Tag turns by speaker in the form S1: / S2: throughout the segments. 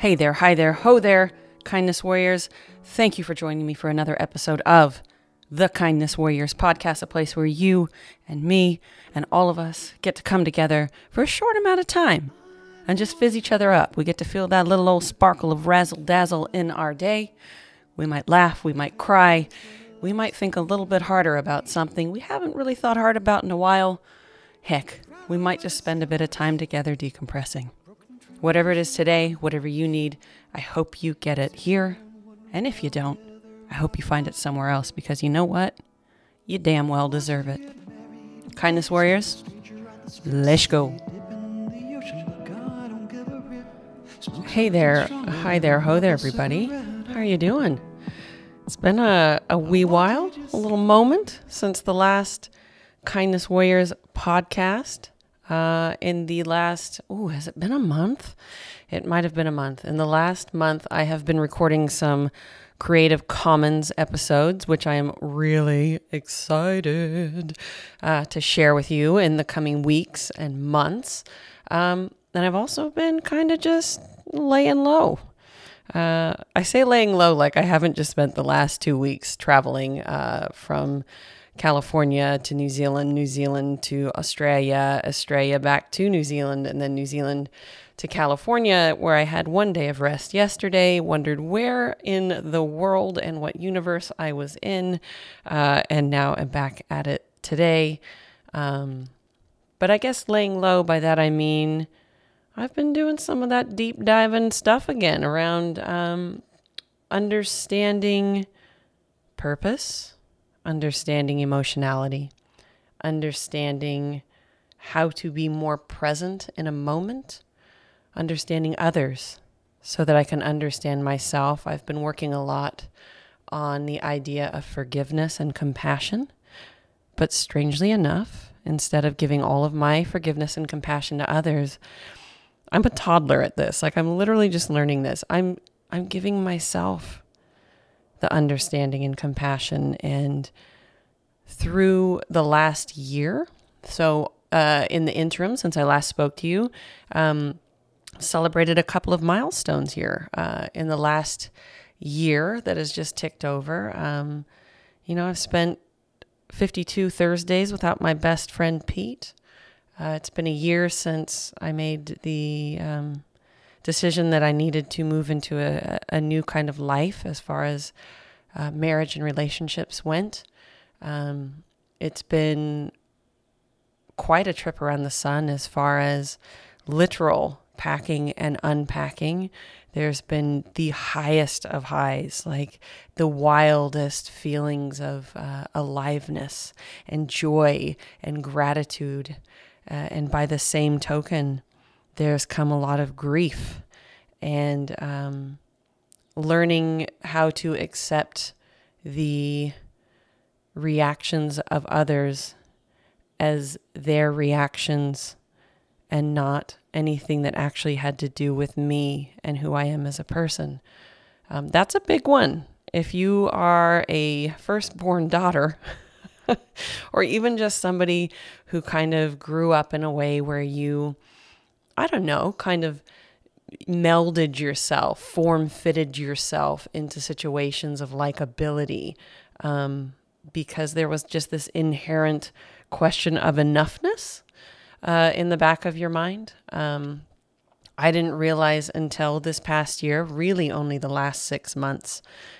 S1: Hey there, hi there, ho there, Kindness Warriors. Thank you for joining me for another episode of the Kindness Warriors podcast, a place where you and me and all of us get to come together for a short amount of time and just fizz each other up. We get to feel that little old sparkle of razzle dazzle in our day. We might laugh, we might cry, we might think a little bit harder about something we haven't really thought hard about in a while. Heck, we might just spend a bit of time together decompressing. Whatever it is today, whatever you need, I hope you get it here. And if you don't, I hope you find it somewhere else, because you know what? You damn well deserve it. Kindness Warriors, let's go. Hey there, hi there, ho there, everybody. How are you doing? It's been a wee while, a little moment since the last Kindness Warriors podcast. In the last, has it been a month? It might have been a month. In the last month, I have been recording some Creative Commons episodes, which I am really excited to share with you in the coming weeks and months. And I've also been kind of just laying low. I say laying low like I haven't just spent the last 2 weeks traveling from California to New Zealand to Australia back to New Zealand, and then New Zealand to California, where I had one day of rest yesterday, wondered where in the world and what universe I was in, and now I'm back at it today. But I guess laying low, by that I mean I've been doing some of that deep diving stuff again around understanding purpose, understanding emotionality, understanding how to be more present in a moment, understanding others so that I can understand myself. I've been working a lot on the idea of forgiveness and compassion, but strangely enough, instead of giving all of my forgiveness and compassion to others, I'm a toddler at this. Like, I'm literally just learning this. I'm giving myself the understanding and compassion. And through the last year, so in the interim, since I last spoke to you, celebrated a couple of milestones here in the last year that has just ticked over. I've spent 52 Thursdays without my best friend, Pete. It's been a year since I made the decision that I needed to move into a new kind of life as far as marriage and relationships went. It's been quite a trip around the sun as far as literal packing and unpacking. There's been the highest of highs, like the wildest feelings of aliveness and joy and gratitude. And by the same token, there's come a lot of grief and learning how to accept the reactions of others as their reactions and not anything that actually had to do with me and who I am as a person. That's a big one. If you are a firstborn daughter, or even just somebody who kind of grew up in a way where you, kind of melded yourself, form-fitted yourself into situations of likability, because there was just this inherent question of enoughness in the back of your mind. I didn't realize until this past year, really only the last 6 months,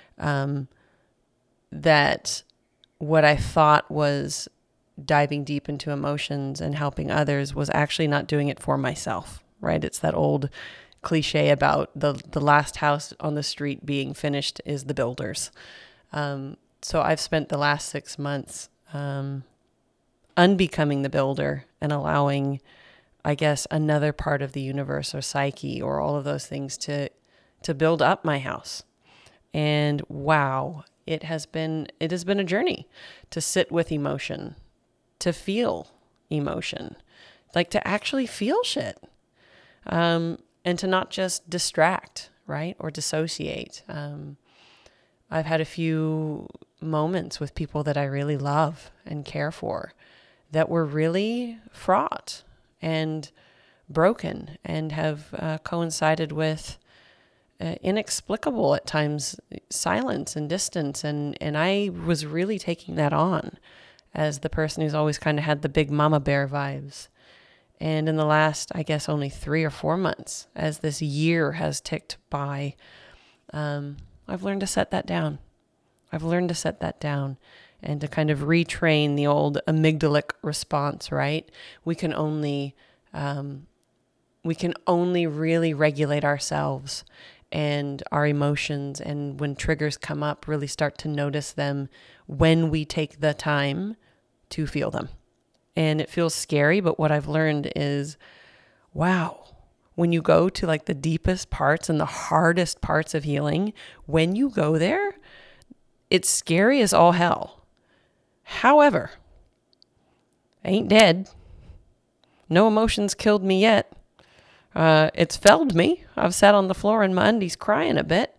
S1: that what I thought was diving deep into emotions and helping others was actually not doing it for myself, right? It's that old cliche about the last house on the street being finished is the builder's. So I've spent the last 6 months unbecoming the builder and allowing, I guess, another part of the universe or psyche or all of those things to build up my house. And wow, it has been a journey to sit with emotion, to feel emotion, like to actually feel shit, and to not just distract, right? Or dissociate. I've had a few moments with people that I really love and care for that were really fraught and broken and have coincided with inexplicable at times, silence and distance. And I was really taking that on as the person who's always kind of had the big mama bear vibes. And in the last, I guess, only 3 or 4 months, as this year has ticked by, I've learned to set that down. I've learned to set that down and to kind of retrain the old amygdalic response, right? We can only really regulate ourselves and our emotions, and when triggers come up, really start to notice them when we take the time to feel them. And it feels scary, but what I've learned is, wow, when you go to like the deepest parts and the hardest parts of healing, when you go there, it's scary as all hell. However, I ain't dead. No emotions killed me yet. It's felled me. I've sat on the floor in my undies crying a bit,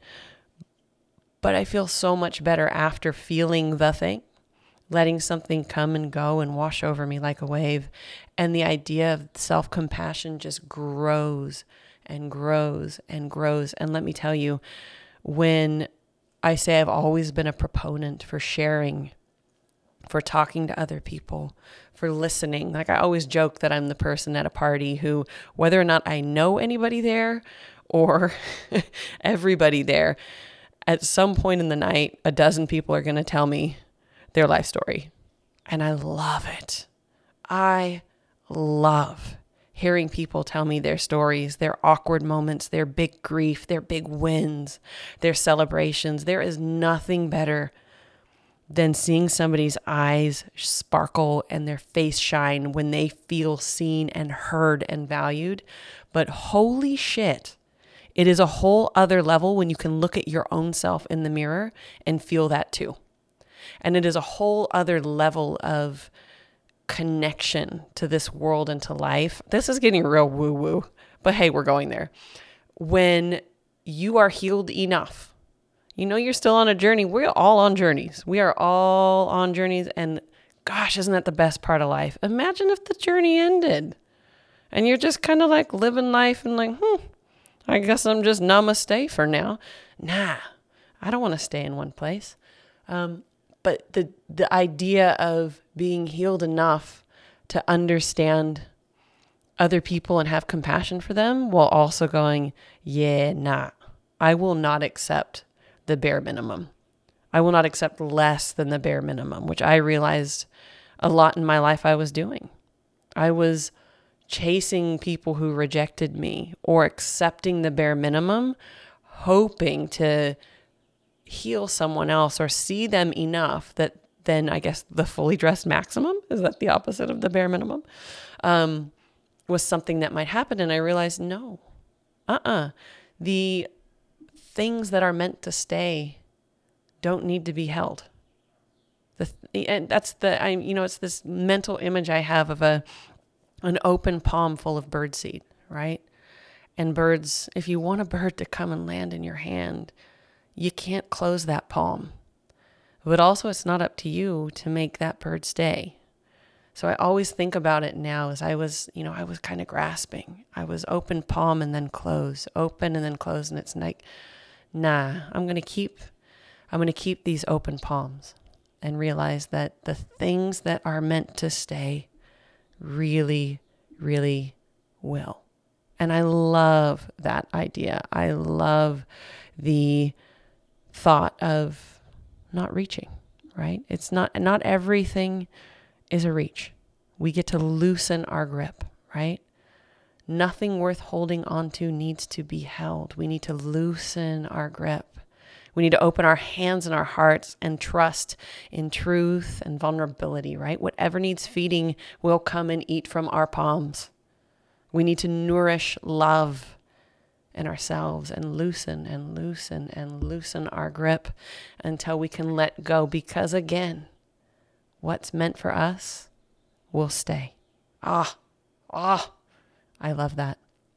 S1: but I feel so much better after feeling the thing, letting something come and go and wash over me like a wave. And the idea of self-compassion just grows and grows and grows. And let me tell you, when I say I've always been a proponent for sharing, for talking to other people, for listening. Like I always joke that I'm the person at a party who, whether or not I know anybody there or everybody there, at some point in the night, a dozen people are going to tell me their life story. And I love it. I love hearing people tell me their stories, their awkward moments, their big grief, their big wins, their celebrations. There is nothing better than seeing somebody's eyes sparkle and their face shine when they feel seen and heard and valued. But holy shit, it is a whole other level when you can look at your own self in the mirror and feel that too. And it is a whole other level of connection to this world and to life. This is getting real woo-woo, but hey, we're going there. When you are healed enough, you know you're still on a journey. We're all on journeys. We are all on journeys. And gosh, isn't that the best part of life? Imagine if the journey ended and you're just kind of like living life and like, I guess I'm just namaste for now. Nah, I don't want to stay in one place. But the idea of being healed enough to understand other people and have compassion for them while also going, I will not accept the bare minimum. I will not accept less than the bare minimum, which I realized a lot in my life I was doing. I was chasing people who rejected me or accepting the bare minimum, hoping to heal someone else or see them enough that then I guess the fully dressed maximum, is that the opposite of the bare minimum, was something that might happen. And I realized, no, the things that are meant to stay don't need to be held. And that's it's this mental image I have of an open palm full of birdseed, right? And birds, if you want a bird to come and land in your hand, you can't close that palm. But also it's not up to you to make that bird stay. So I always think about it now as I was kind of grasping. I was open palm and then close, open and then close. And it's like, nah, I'm going to keep these open palms and realize that the things that are meant to stay really, really will. And I love that idea. I love the thought of not reaching, right? It's not everything is a reach. We get to loosen our grip, right? Nothing worth holding onto needs to be held. We need to loosen our grip. We need to open our hands and our hearts and trust in truth and vulnerability, right? Whatever needs feeding will come and eat from our palms. We need to nourish love in ourselves and loosen and loosen and loosen our grip until we can let go. Because again, what's meant for us will stay. I love that.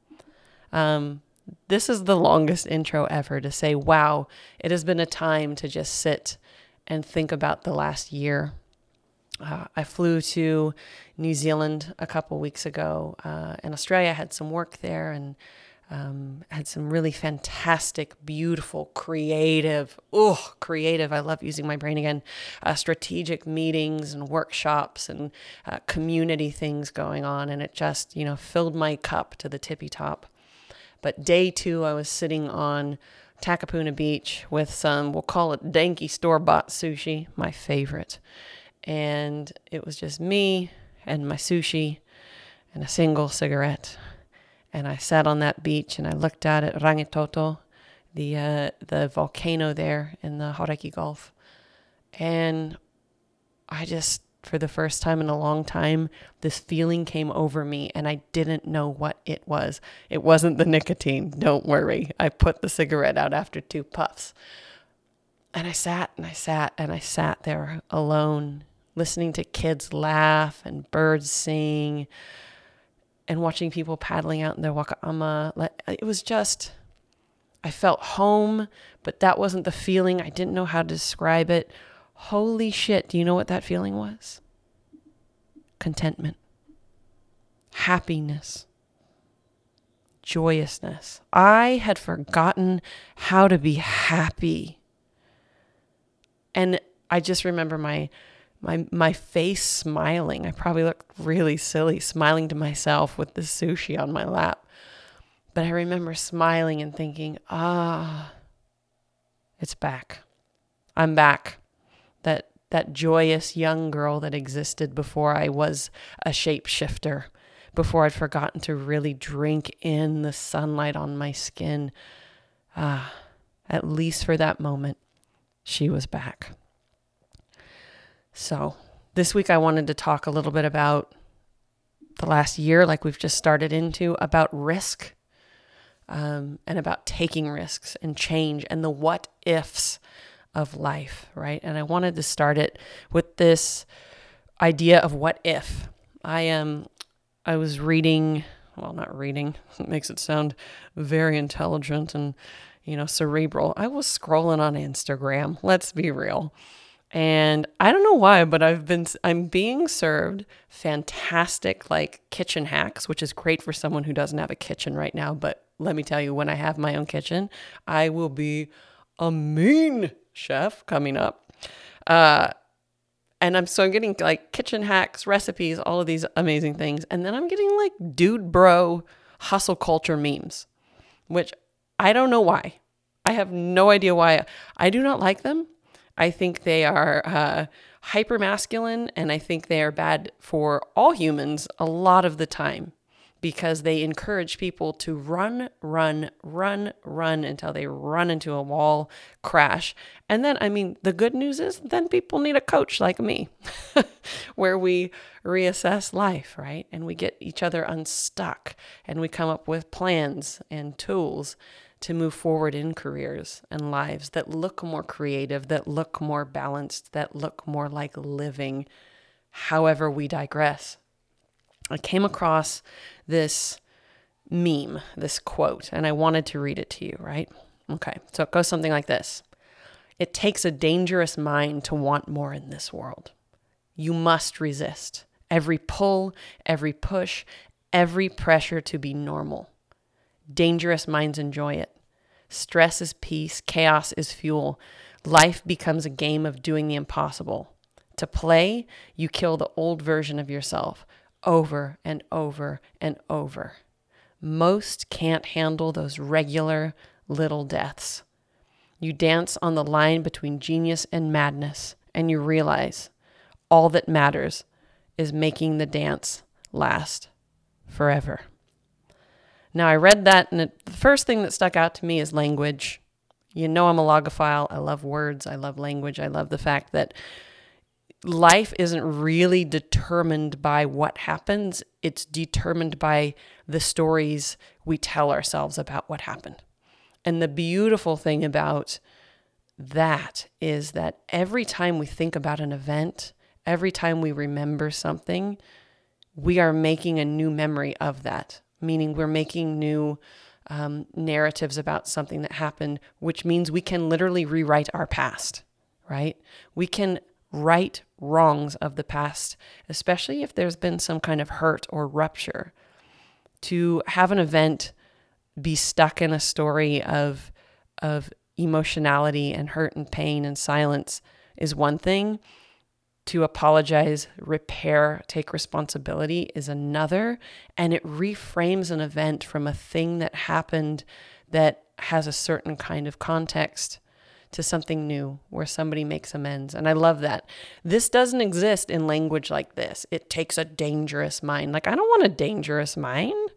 S1: This is the longest intro ever to say, wow, it has been a time to just sit and think about the last year. I flew to New Zealand a couple weeks ago. In Australia, I had some work there, and Had some really fantastic, beautiful, creative, I love using my brain again, strategic meetings and workshops and community things going on. And it just, filled my cup to the tippy top. But day 2, I was sitting on Takapuna Beach with some, we'll call it danky store-bought sushi, my favorite. And it was just me and my sushi and a single cigarette. And I sat on that beach and I looked out at Rangitoto, the volcano there in the Hauraki Gulf. And I just, for the first time in a long time, this feeling came over me and I didn't know what it was. It wasn't the nicotine, don't worry. I put the cigarette out after 2 puffs. And I sat there alone, listening to kids laugh and birds sing and watching people paddling out in their wakaama. It was just, I felt home, but that wasn't the feeling. I didn't know how to describe it. Holy shit, do you know what that feeling was? Contentment, happiness, joyousness. I had forgotten how to be happy. And I just remember my face smiling. I probably looked really silly smiling to myself with the sushi on my lap. But I remember smiling and thinking, it's back. I'm back. That joyous young girl that existed before I was a shapeshifter, before I'd forgotten to really drink in the sunlight on my skin. At least for that moment, she was back. So this week I wanted to talk a little bit about the last year, like we've just started into, about risk, and about taking risks and change and the what ifs of life, right? And I wanted to start it with this idea of what if. I was reading, well, not reading, it makes it sound very intelligent and, cerebral. I was scrolling on Instagram, let's be real. And I don't know why, but I'm being served fantastic kitchen hacks, which is great for someone who doesn't have a kitchen right now. But let me tell you, when I have my own kitchen, I will be a mean chef coming up. And I'm getting kitchen hacks, recipes, all of these amazing things. And then I'm getting dude bro hustle culture memes, which I don't know why. I have no idea why. I do not like them. I think they are hyper masculine, and I think they are bad for all humans a lot of the time because they encourage people to run until they run into a wall, crash. And then, the good news is then people need a coach like me where we reassess life, right? And we get each other unstuck and we come up with plans and tools to move forward in careers and lives that look more creative, that look more balanced, that look more like living. However, we digress. I came across this meme, this quote, and I wanted to read it to you, right? Okay, so it goes something like this. It takes a dangerous mind to want more in this world. You must resist every pull, every push, every pressure to be normal. Dangerous minds enjoy it. Stress is peace. Chaos is fuel. Life becomes a game of doing the impossible. To play, you kill the old version of yourself over and over and over. Most can't handle those regular little deaths. You dance on the line between genius and madness, and you realize all that matters is making the dance last forever. Now, I read that, and the first thing that stuck out to me is language. I'm a logophile. I love words. I love language. I love the fact that life isn't really determined by what happens. It's determined by the stories we tell ourselves about what happened. And the beautiful thing about that is that every time we think about an event, every time we remember something, we are making a new memory of that. Meaning we're making new narratives about something that happened, which means we can literally rewrite our past, right? We can right wrongs of the past, especially if there's been some kind of hurt or rupture. To have an event be stuck in a story of emotionality and hurt and pain and silence is one thing. To apologize, repair, take responsibility is another. And it reframes an event from a thing that happened that has a certain kind of context to something new where somebody makes amends. And I love that. This doesn't exist in language like this. It takes a dangerous mind. Like, I don't want a dangerous mind.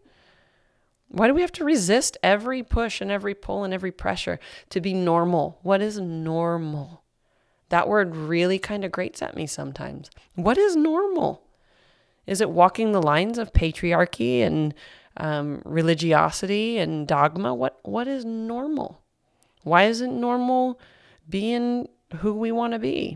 S1: Why do we have to resist every push and every pull and every pressure to be normal? What is normal? That word really kind of grates at me sometimes. What is normal? Is it walking the lines of patriarchy and religiosity and dogma? What is normal? Why isn't normal being who we want to be?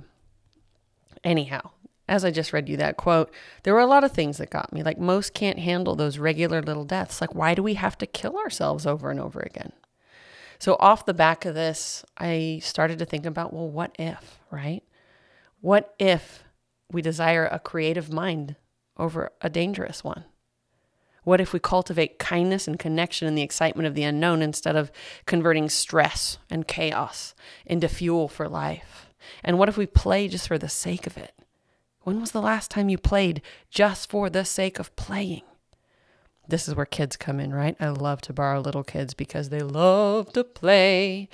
S1: Anyhow, as I just read you that quote, there were a lot of things that got me. Like, most can't handle those regular little deaths. Like, why do we have to kill ourselves over and over again? So off the back of this, I started to think about, well, what if, right? What if we desire a creative mind over a dangerous one? What if we cultivate kindness and connection and the excitement of the unknown instead of converting stress and chaos into fuel for life? And what if we play just for the sake of it? When was the last time you played just for the sake of playing? This is where kids come in, right? I love to borrow little kids because they love to play.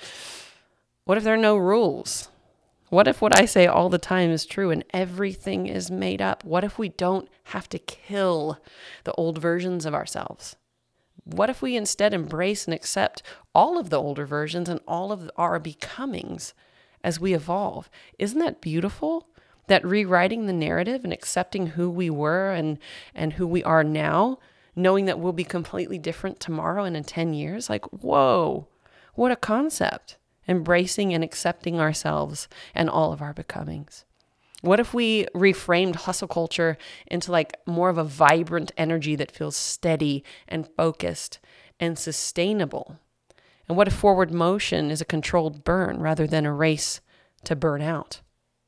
S1: What if there are no rules? What if what I say all the time is true and everything is made up? What if we don't have to kill the old versions of ourselves? What if we instead embrace and accept all of the older versions and all of our becomings as we evolve? Isn't that beautiful? That rewriting the narrative and accepting who we were and who we are now, knowing that we'll be completely different tomorrow and in 10 years, like, whoa, what a concept. Embracing and accepting ourselves and all of our becomings. What if we reframed hustle culture into like more of a vibrant energy that feels steady and focused and sustainable? And what if forward motion is a controlled burn rather than a race to burn out?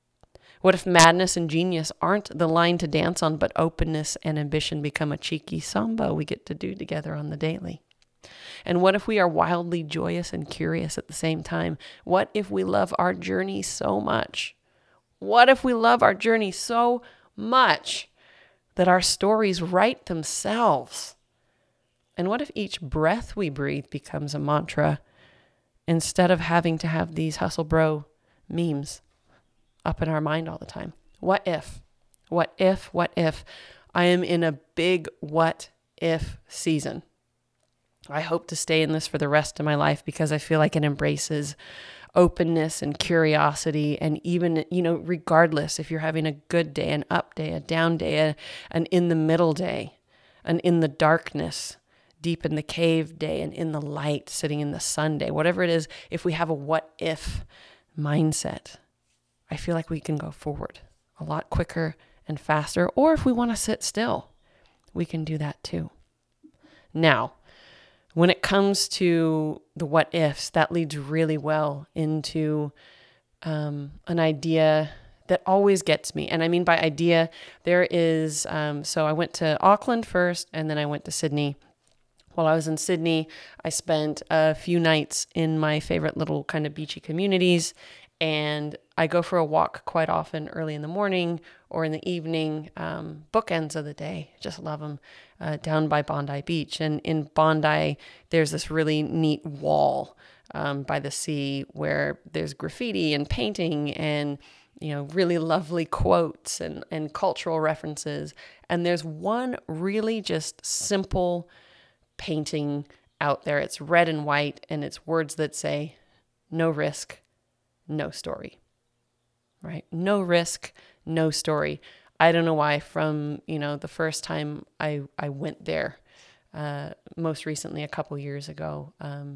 S1: What if madness and genius aren't the line to dance on, but openness and ambition become a cheeky samba we get to do together on the daily? And what if we are wildly joyous and curious at the same time? What if we love our journey so much? What if we love our journey so much that our stories write themselves? And what if each breath we breathe becomes a mantra instead of having to have these hustle bro memes up in our mind all the time? What if? What if? What if? I am in a big what if season. I hope to stay in this for the rest of my life because I feel like it embraces openness and curiosity. And even, regardless if you're having a good day, an up day, a down day, an in the middle day, an in the darkness, deep in the cave day, and in the light, sitting in the sun day, whatever it is, if we have a what if mindset, I feel like we can go forward a lot quicker and faster. Or if we want to sit still, we can do that too. Now, when it comes to the what ifs, that leads really well into an idea that always gets me. And I mean by idea, there is, so I went to Auckland first, and then I went to Sydney. While I was in Sydney, I spent a few nights in my favorite little kind of beachy communities. And I go for a walk quite often early in the morning or in the evening, bookends of the day. Just love them, down by Bondi Beach. And in Bondi, there's this really neat wall by the sea where there's graffiti and painting and, really lovely quotes and cultural references. And there's one really just simple painting out there. It's red and white, and it's words that say, no risk, no story, right? No risk, no story. I don't know why from, the first time I went there, most recently, a couple years ago,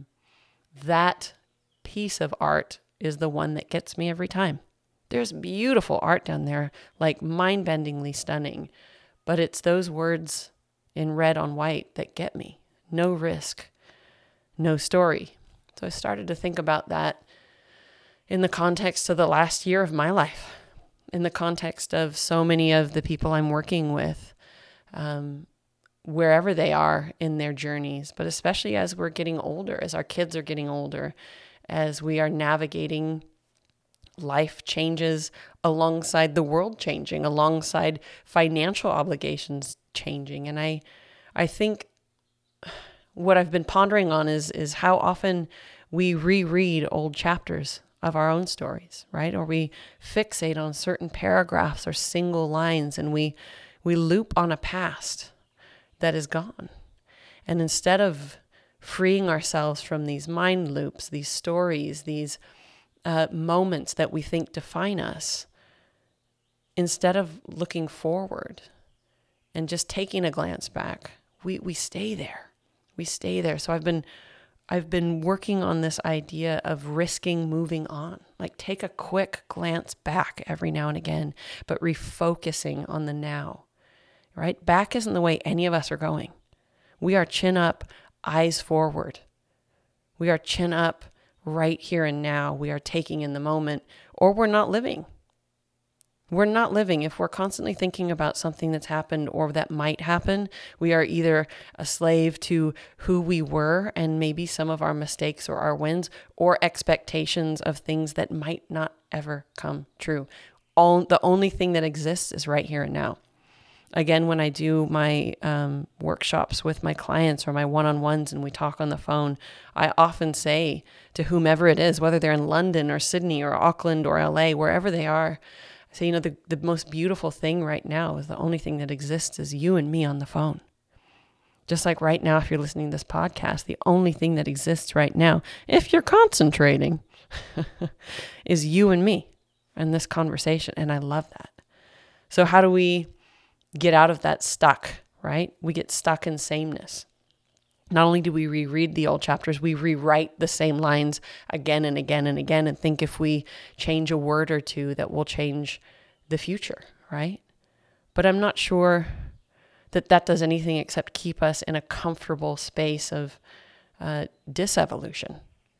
S1: that piece of art is the one that gets me every time. There's beautiful art down there, like mind-bendingly stunning, but it's those words in red on white that get me. No risk, no story. So I started to think about that in the context of the last year of my life, in the context of so many of the people I'm working with. wherever they are in their journeys, but especially as we're getting older, as our kids are getting older, as we are navigating life changes alongside the world changing, alongside financial obligations changing. And I think what I've been pondering on is how often we reread old chapters of our own stories, right? Or we fixate on certain paragraphs or single lines, and we loop on a past that is gone. And instead of freeing ourselves from these mind loops, these stories, these moments that we think define us, instead of looking forward and just taking a glance back, we stay there. We stay there. So I've been working on this idea of risking moving on. Like, take a quick glance back every now and again, but refocusing on the now, right? Back isn't the way any of us are going. We are chin up, eyes forward. We are chin up right here and now. We are taking in the moment, or we're not living. We're not living. If we're constantly thinking about something that's happened or that might happen, we are either a slave to who we were and maybe some of our mistakes or our wins, or expectations of things that might not ever come true. The only thing that exists is right here and now. Again, when I do my workshops with my clients or my one-on-ones and we talk on the phone, I often say to whomever it is, whether they're in London or Sydney or Auckland or LA, wherever they are, I say, the most beautiful thing right now is the only thing that exists is you and me on the phone. Just like right now, if you're listening to this podcast, the only thing that exists right now, if you're concentrating, is you and me and this conversation. And I love that. So how do we get out of that stuck, right? We get stuck in sameness. Not only do we reread the old chapters, we rewrite the same lines again and again and again and think if we change a word or two that will change the future, right? But I'm not sure that does anything except keep us in a comfortable space of disevolution.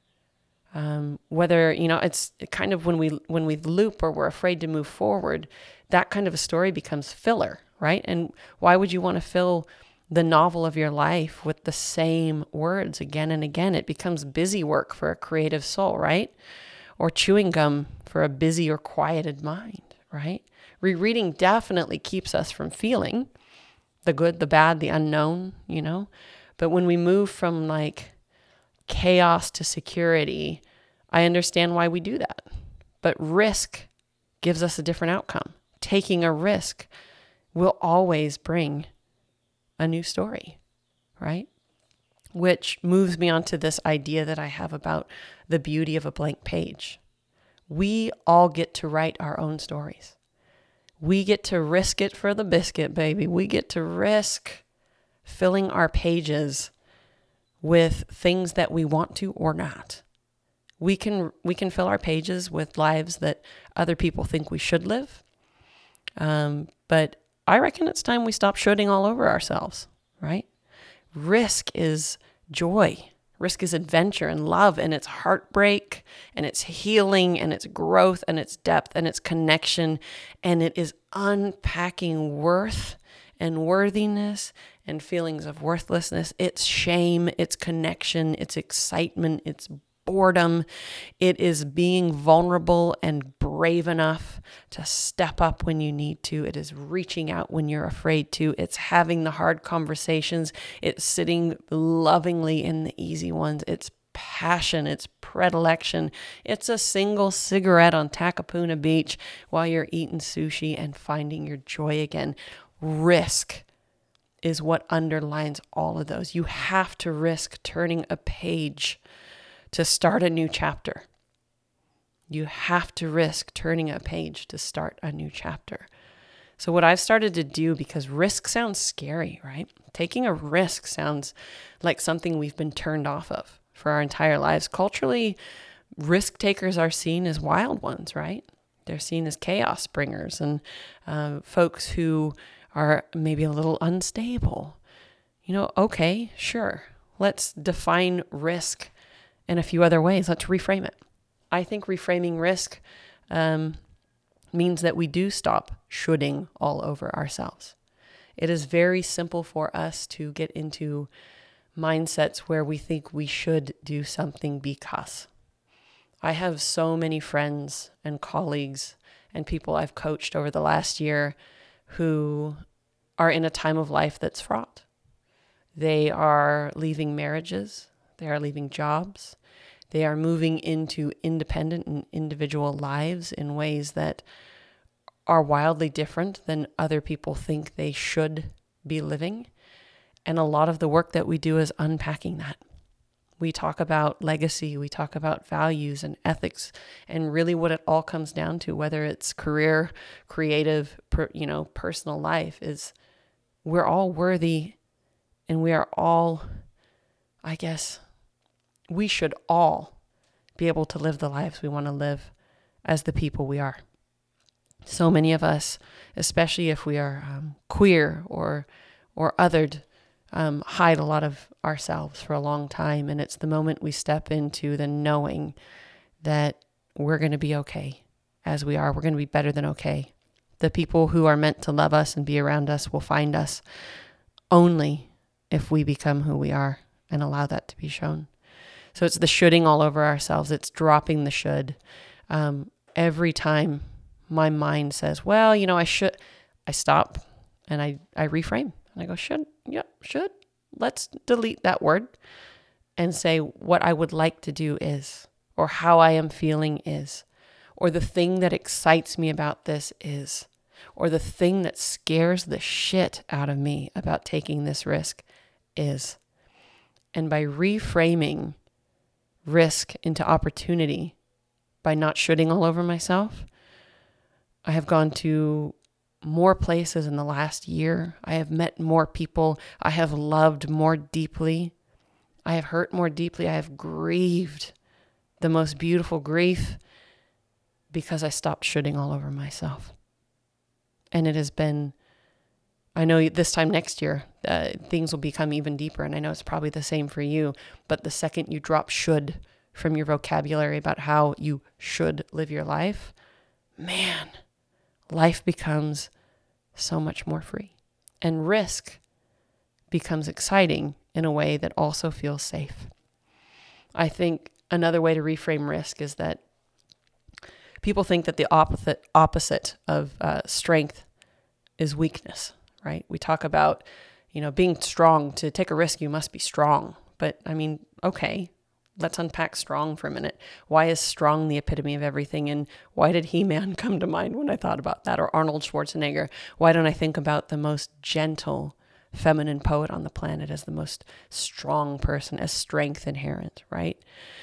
S1: Whether, it's kind of when we loop or we're afraid to move forward, that kind of a story becomes filler, right? And why would you want to fill the novel of your life with the same words again and again? It becomes busy work for a creative soul, right? Or chewing gum for a busy or quieted mind, right? Rereading definitely keeps us from feeling the good, the bad, the unknown, But when we move from like chaos to security, I understand why we do that. But risk gives us a different outcome. Taking a risk will always bring a new story, right? Which moves me on to this idea that I have about the beauty of a blank page. We all get to write our own stories. We get to risk it for the biscuit, baby. We get to risk filling our pages with things that we want to or not. We can fill our pages with lives that other people think we should live. But I reckon it's time we stop shooting all over ourselves, right? Risk is joy. Risk is adventure and love, and it's heartbreak, and it's healing, and it's growth, and it's depth, and it's connection, and it is unpacking worth and worthiness and feelings of worthlessness. It's shame, it's connection, it's excitement, it's boredom. It is being vulnerable and brave enough to step up when you need to. It is reaching out when you're afraid to. It's having the hard conversations. It's sitting lovingly in the easy ones. It's passion. It's predilection. It's a single cigarette on Takapuna Beach while you're eating sushi and finding your joy again. Risk is what underlines all of those. You have to risk turning a page to start a new chapter. You have to risk turning a page to start a new chapter. So what I've started to do, because risk sounds scary, right? Taking a risk sounds like something we've been turned off of for our entire lives. Culturally, risk takers are seen as wild ones, right? They're seen as chaos bringers and folks who are maybe a little unstable. Okay, sure. Let's define risk in a few other ways. Let's reframe it. I think reframing risk means that we do stop shoulding all over ourselves. It is very simple for us to get into mindsets where we think we should do something because. I have so many friends and colleagues and people I've coached over the last year who are in a time of life that's fraught. They are leaving marriages, they are leaving jobs, they are moving into independent and individual lives in ways that are wildly different than other people think they should be living. And a lot of the work that we do is unpacking that. We talk about legacy, we talk about values and ethics, and really what it all comes down to, whether it's career, creative, personal life, is we're all worthy, and we are all, we should all be able to live the lives we want to live as the people we are. So many of us, especially if we are queer or othered, hide a lot of ourselves for a long time. And it's the moment we step into the knowing that we're going to be okay as we are. We're going to be better than okay. The people who are meant to love us and be around us will find us only if we become who we are and allow that to be shown. So it's the shoulding all over ourselves. It's dropping the should. Every time my mind says, well, I should, I stop and I reframe and I go, should. Let's delete that word and say what I would like to do is, or how I am feeling is, or the thing that excites me about this is, or the thing that scares the shit out of me about taking this risk is. And by reframing risk into opportunity, by not shoulding all over myself, I have gone to more places in the last year. I have met more people. I have loved more deeply. I have hurt more deeply. I have grieved the most beautiful grief because I stopped shoulding all over myself. And it has been, I know this time next year, things will become even deeper. And I know it's probably the same for you. But the second you drop should from your vocabulary about how you should live your life, man, life becomes so much more free. And risk becomes exciting in a way that also feels safe. I think another way to reframe risk is that people think that the opposite of strength is weakness, right? We talk about, being strong. To take a risk, you must be strong. But okay, let's unpack strong for a minute. Why is strong the epitome of everything? And why did He-Man come to mind when I thought about that? Or Arnold Schwarzenegger? Why don't I think about the most gentle feminine poet on the planet as the most strong person, as strength inherent, right?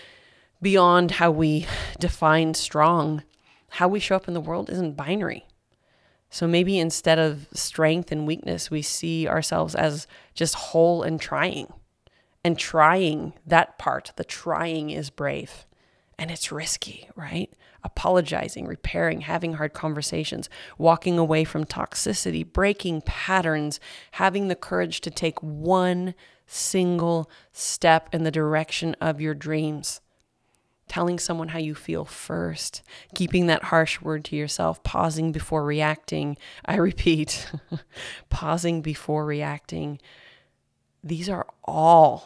S1: Beyond how we define strong, how we show up in the world isn't binary. So maybe instead of strength and weakness, we see ourselves as just whole and trying. And trying, that part, the trying is brave. And it's risky, right? Apologizing, repairing, having hard conversations, walking away from toxicity, breaking patterns, having the courage to take one single step in the direction of your dreams. Telling someone how you feel first, keeping that harsh word to yourself, pausing before reacting. I repeat, pausing before reacting. These are all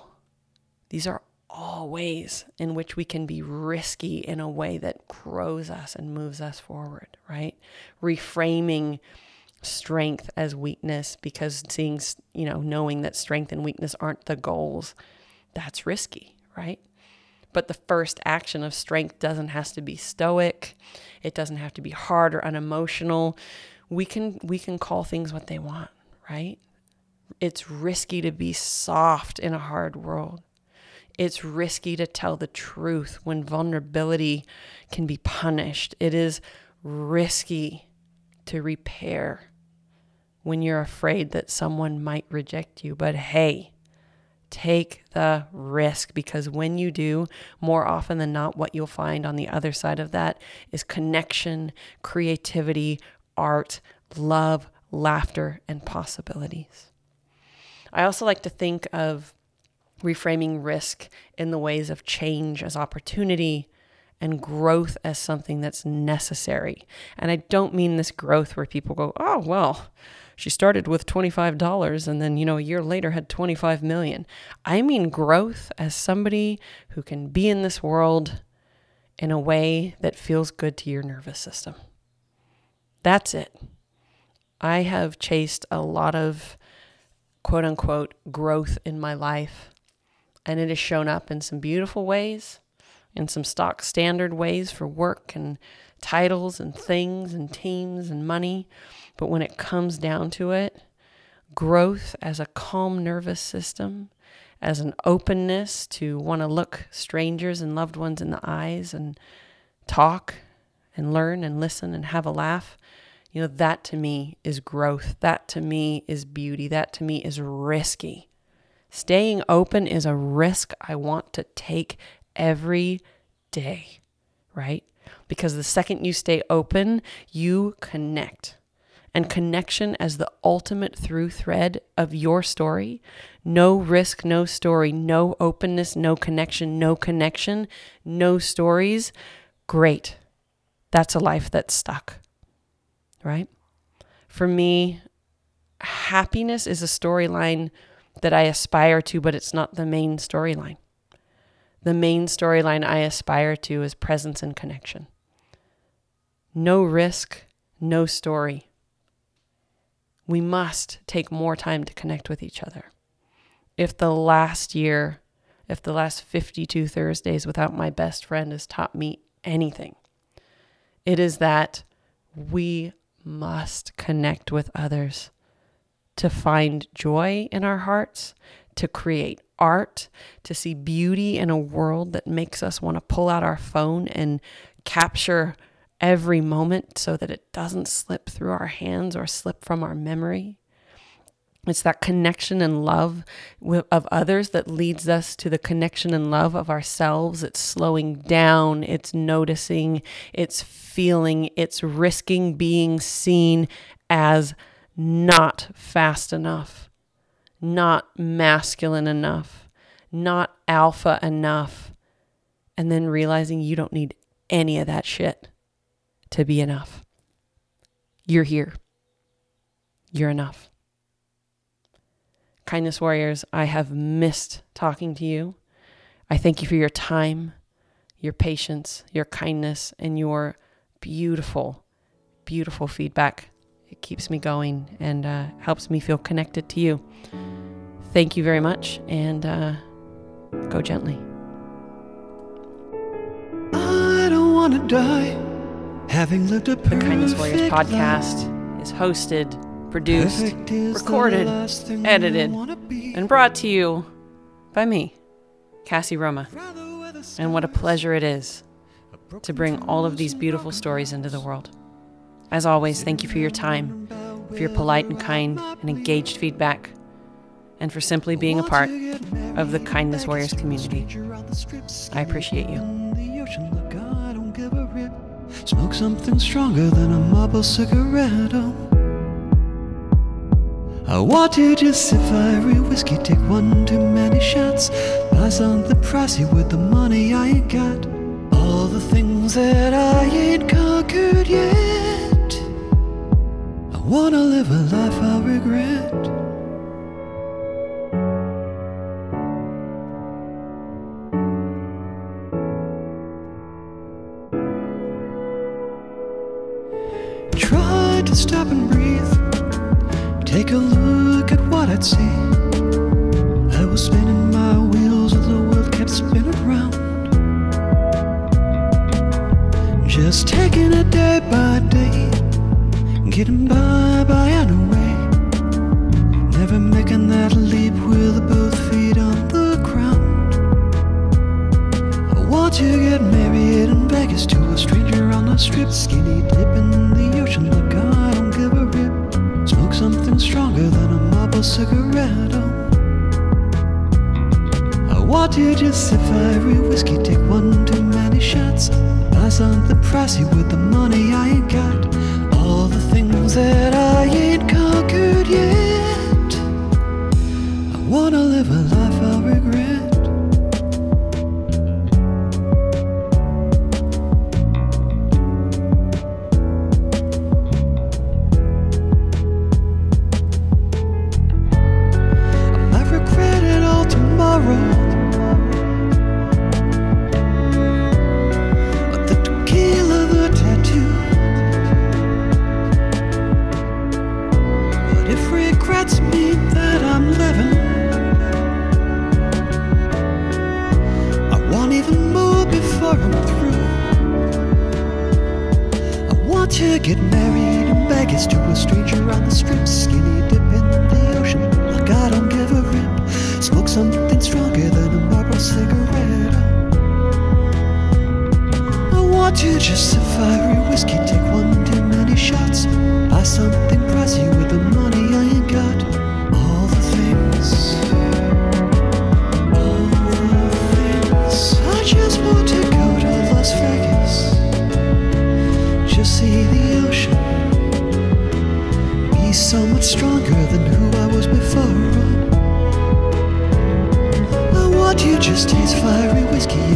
S1: ways in which we can be risky in a way that grows us and moves us forward, right? Reframing strength as weakness, because knowing that strength and weakness aren't the goals, that's risky, right? But the first action of strength doesn't have to be stoic. It doesn't have to be hard or unemotional. We can call things what they want, right? It's risky to be soft in a hard world. It's risky to tell the truth when vulnerability can be punished. It is risky to repair when you're afraid that someone might reject you. But hey, take the risk, because when you do, more often than not, what you'll find on the other side of that is connection, creativity, art, love, laughter, and possibilities. I also like to think of reframing risk in the ways of change as opportunity and growth as something that's necessary. And I don't mean this growth where people go, oh, well, she started with $25 and then, a year later had 25 million. I mean growth as somebody who can be in this world in a way that feels good to your nervous system. That's it. I have chased a lot of quote unquote growth in my life, and it has shown up in some beautiful ways, in some stock standard ways for work and titles and things and teams and money. But when it comes down to it, growth as a calm nervous system, as an openness to want to look strangers and loved ones in the eyes and talk and learn and listen and have a laugh, that to me is growth. That to me is beauty. That to me is risky. Staying open is a risk I want to take every day, right? Because the second you stay open, you connect. And connection as the ultimate through thread of your story. No risk, no story, no openness, no connection, no stories. Great. That's a life that's stuck, right? For me, happiness is a storyline that I aspire to, but it's not the main storyline. The main storyline I aspire to is presence and connection. No risk, no story. We must take more time to connect with each other. If the last 52 Thursdays without my best friend has taught me anything, it is that we must connect with others to find joy in our hearts, to create art, to see beauty in a world that makes us want to pull out our phone and capture every moment so that it doesn't slip through our hands or slip from our memory. It's that connection and love of others that leads us to the connection and love of ourselves. It's slowing down, it's noticing, it's feeling, it's risking being seen as not fast enough, not masculine enough, not alpha enough, and then realizing you don't need any of that shit to be enough. You're here. You're enough. Kindness Warriors, I have missed talking to you. I thank you for your time, your patience, your kindness, and your beautiful, beautiful feedback. It keeps me going and helps me feel connected to you. Thank you very much, and go gently.
S2: I don't want to die. Having lived a
S1: The Kindness Warriors podcast is hosted, produced, recorded, edited, and brought to you by me, Cassie Roma. And what a pleasure it is to bring all of these beautiful stories into the world. As always, thank you for your time, for your polite and kind and engaged feedback, and for simply being a part of the Kindness Warriors community. I appreciate you.
S2: Smoke something stronger than a Marlboro cigarette. I want to just sip fiery whiskey, take one too many shots, buy something pricey with the money I ain't got. All the things that I ain't conquered yet. I wanna live a life I regret. Try to stop and breathe, take a look at what I'd see. I was spinning my wheels while the world kept spinning round. Just taking it day by day, getting by anyway. Never making that leap with both feet on the ground. I want to get married in Vegas to a stranger on the strip, skinny dipping in the ocean like I don't give a rip. Smoke something stronger than a Marlboro cigarette. I want to just sip fiery whiskey, take one too many shots, buy something pricey with the money I ain't got. All the things that I ain't conquered yet. I wanna live a life I regret. to get married in Vegas to a stranger on the strip. Skinny dip in the ocean like I don't give a rip. Smoke something stronger than a Marlboro cigarette. I want to just sip fiery whiskey, take one too many shots, buy something pricey with the money I ain't got. All the things, I just want to go to Las Vegas, just see the ocean, be so much stronger than who I was before. I want you just taste fiery whiskey